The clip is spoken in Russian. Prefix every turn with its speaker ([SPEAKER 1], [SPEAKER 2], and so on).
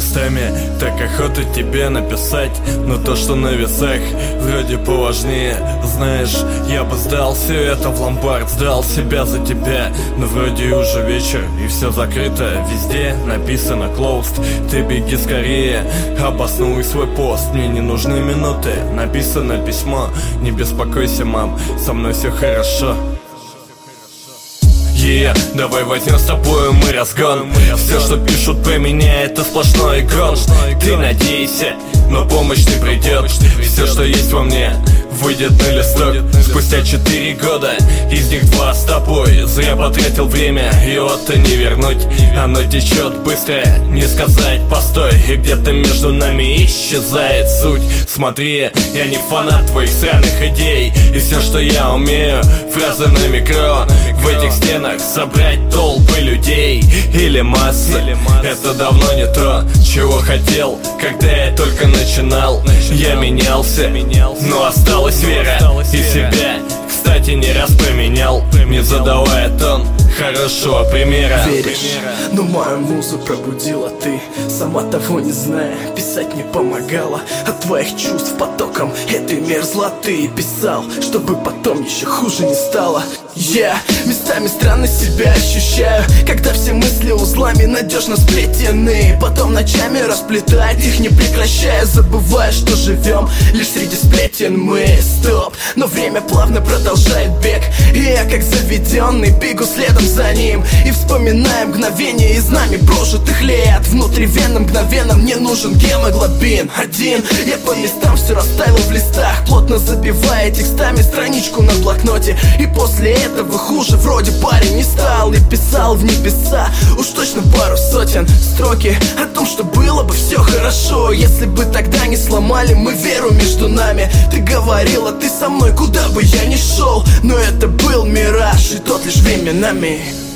[SPEAKER 1] местами так охота тебе написать, но то, что на весах, вроде поважнее. Знаешь, я бы сдал все это в ломбард, сдал себя за тебя. Но вроде уже вечер и все закрыто, везде написано closed. Ты беги скорее, обоснуй свой пост, мне не нужны минуты. Написано письмо, не беспокойся, мам, со мной все хорошо. Давай возьмем с тобой мы разгон. Все, что пишут про меня, это сплошной гон. Ты надейся, но помощь не придет. Все, что есть во мне, выйдет на листок. Спустя 4 года, из них 2 с тобой. Зря потратил время, его-то не вернуть. Оно течет быстро, не сказать постой. И где-то между нами исчезает суть. Смотри, я не фанат твоих сраных идей. И все, что я умею, фразы на микро. В этих стенах собрать толпы людей или массы. Это давно не то, чего хотел, когда я только начинал. Я менялся, но осталась вера и себя, кстати, не раз поменял, не задавая тон хорошего примера.
[SPEAKER 2] Веришь, но мою музу пробудила ты, сама того не зная, писать не помогала. От твоих чувств потоком этой мерзлоты писал, чтобы потом еще хуже не стало. Я местами странно себя ощущаю, когда все мысли узлами надежно сплетены. Потом ночами расплетает их, не прекращая, забывая, что живем лишь среди сплетен мы. Стоп, но время плавно продолжает бег, и я как заведенный бегу следом за ним. И вспоминаю мгновения из нами прожитых лет. Внутривенно мгновенно мне нужен гемоглобин один. Я по местам все расставил в листах, плотно забивая текстами страничку на блокноте. И после этого хуже вроде парень не стал, и писал в небеса уж точно пару сотен строки о том, что было бы все хорошо, если бы тогда не сломали мы веру между нами. Ты говорила, ты со мной, куда бы я ни шел, но это был мираж, и тот лишь временами.